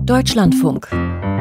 Deutschlandfunk.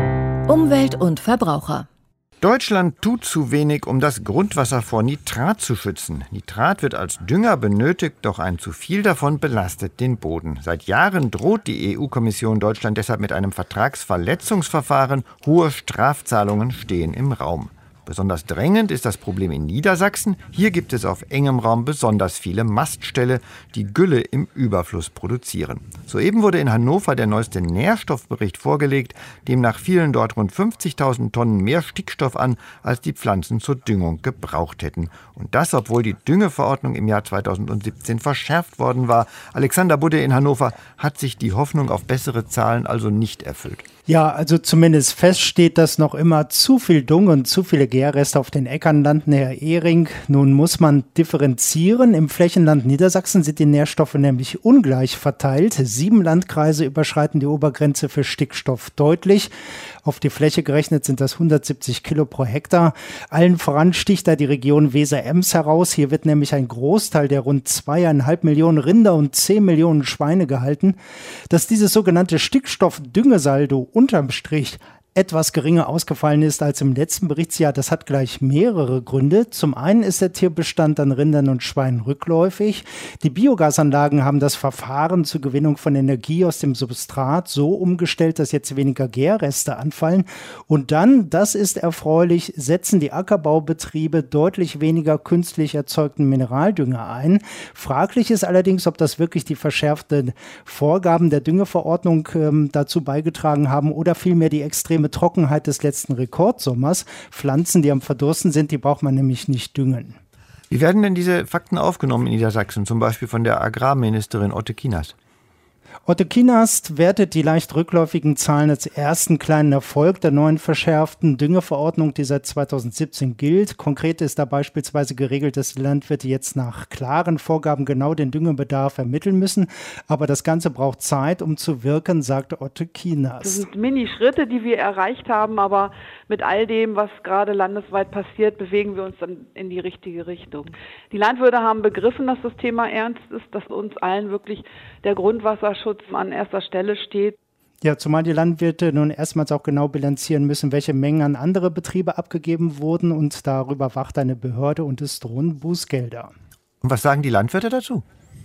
Umwelt und Verbraucher. Deutschland tut zu wenig, um das Grundwasser vor Nitrat zu schützen. Nitrat wird als Dünger benötigt, doch ein zu viel davon belastet den Boden. Seit Jahren droht die EU-Kommission Deutschland deshalb mit einem Vertragsverletzungsverfahren. Hohe Strafzahlungen stehen im Raum. Besonders drängend ist das Problem in Niedersachsen. Hier gibt es auf engem Raum besonders viele Mastställe, die Gülle im Überfluss produzieren. Soeben wurde in Hannover der neueste Nährstoffbericht vorgelegt. Demnach fielen dort rund 50.000 Tonnen mehr Stickstoff an, als die Pflanzen zur Düngung gebraucht hätten. Und das, obwohl die Düngeverordnung im Jahr 2017 verschärft worden war. Alexander Budde in Hannover, hat sich die Hoffnung auf bessere Zahlen also nicht erfüllt? Ja, also zumindest fest steht, dass noch immer zu viel Dung und zu viele Gärreste auf den Äckern landen, Herr Ehring. Nun muss man differenzieren. Im Flächenland Niedersachsen sind die Nährstoffe nämlich ungleich verteilt. 7 Landkreise überschreiten die Obergrenze für Stickstoff deutlich. Auf die Fläche gerechnet sind das 170 Kilo pro Hektar. Allen voran sticht da die Region Weser-Ems heraus. Hier wird nämlich ein Großteil der rund 2,5 Millionen Rinder und 10 Millionen Schweine gehalten. Dass dieses sogenannte Stickstoff-Düngesaldo unterm Strich etwas geringer ausgefallen ist als im letzten Berichtsjahr, das hat gleich mehrere Gründe. Zum einen ist der Tierbestand an Rindern und Schweinen rückläufig. Die Biogasanlagen haben das Verfahren zur Gewinnung von Energie aus dem Substrat so umgestellt, dass jetzt weniger Gärreste anfallen. Und dann, das ist erfreulich, setzen die Ackerbaubetriebe deutlich weniger künstlich erzeugten Mineraldünger ein. Fraglich ist allerdings, ob das wirklich die verschärften Vorgaben der Düngeverordnung dazu beigetragen haben oder vielmehr die extreme Trockenheit des letzten Rekordsommers. Pflanzen, die am Verdursten sind, die braucht man nämlich nicht düngen. Wie werden denn diese Fakten aufgenommen in Niedersachsen, zum Beispiel von der Agrarministerin Otte Kienast? Otte Kienast wertet die leicht rückläufigen Zahlen als ersten kleinen Erfolg der neuen verschärften Düngeverordnung, die seit 2017 gilt. Konkret ist da beispielsweise geregelt, dass die Landwirte jetzt nach klaren Vorgaben genau den Düngebedarf ermitteln müssen. Aber das Ganze braucht Zeit, um zu wirken, sagt Otte Kienast. Das sind Mini-Schritte, die wir erreicht haben, aber mit all dem, was gerade landesweit passiert, bewegen wir uns dann in die richtige Richtung. Die Landwirte haben begriffen, dass das Thema ernst ist, dass uns allen wirklich der Grundwasserschutz an erster Stelle steht. Ja, zumal die Landwirte nun erstmals auch genau bilanzieren müssen, welche Mengen an andere Betriebe abgegeben wurden, und darüber wacht eine Behörde und es drohen Bußgelder. Und was sagen die Landwirte dazu?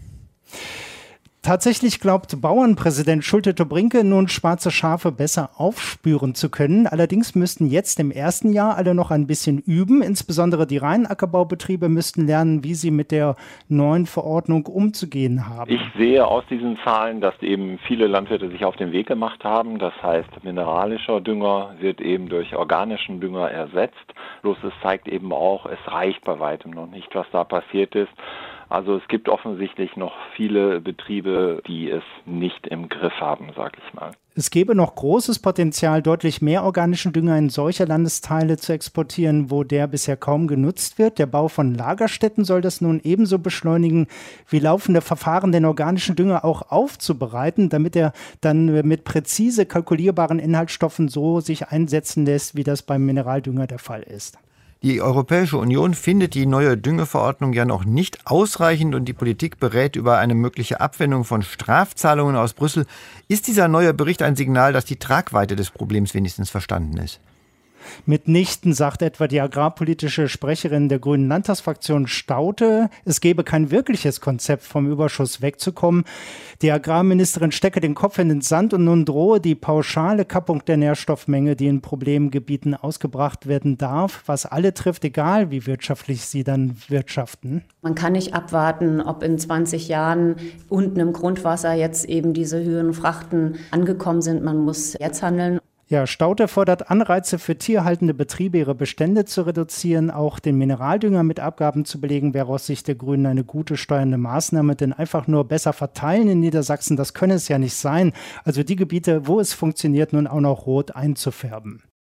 Tatsächlich glaubt Bauernpräsident Schulte-Tobrinke nun schwarze Schafe besser aufspüren zu können. Allerdings müssten jetzt im ersten Jahr alle noch ein bisschen üben. Insbesondere die reinen Ackerbaubetriebe müssten lernen, wie sie mit der neuen Verordnung umzugehen haben. Ich sehe aus diesen Zahlen, dass eben viele Landwirte sich auf den Weg gemacht haben. Das heißt, mineralischer Dünger wird eben durch organischen Dünger ersetzt. Bloß es zeigt eben auch, es reicht bei weitem noch nicht, was da passiert ist. Also es gibt offensichtlich noch viele Betriebe, die es nicht im Griff haben, sag ich mal. Es gäbe noch großes Potenzial, deutlich mehr organischen Dünger in solche Landesteile zu exportieren, wo der bisher kaum genutzt wird. Der Bau von Lagerstätten soll das nun ebenso beschleunigen, wie laufende Verfahren, den organischen Dünger auch aufzubereiten, damit er dann mit präzise kalkulierbaren Inhaltsstoffen so sich einsetzen lässt, wie das beim Mineraldünger der Fall ist. Die Europäische Union findet die neue Düngeverordnung ja noch nicht ausreichend und die Politik berät über eine mögliche Abwendung von Strafzahlungen aus Brüssel. Ist dieser neue Bericht ein Signal, dass die Tragweite des Problems wenigstens verstanden ist? Mitnichten, sagt etwa die agrarpolitische Sprecherin der Grünen Landtagsfraktion Staudte. Es gebe kein wirkliches Konzept, vom Überschuss wegzukommen. Die Agrarministerin stecke den Kopf in den Sand und nun drohe die pauschale Kappung der Nährstoffmenge, die in Problemgebieten ausgebracht werden darf, was alle trifft, egal wie wirtschaftlich sie dann wirtschaften. Man kann nicht abwarten, ob in 20 Jahren unten im Grundwasser jetzt eben diese höheren Frachten angekommen sind. Man muss jetzt handeln. Ja, Staudte fordert Anreize für tierhaltende Betriebe, ihre Bestände zu reduzieren. Auch den Mineraldünger mit Abgaben zu belegen, wäre aus Sicht der Grünen eine gute steuernde Maßnahme. Denn einfach nur besser verteilen in Niedersachsen, das könne es ja nicht sein. Also die Gebiete, wo es funktioniert, nun auch noch rot einzufärben.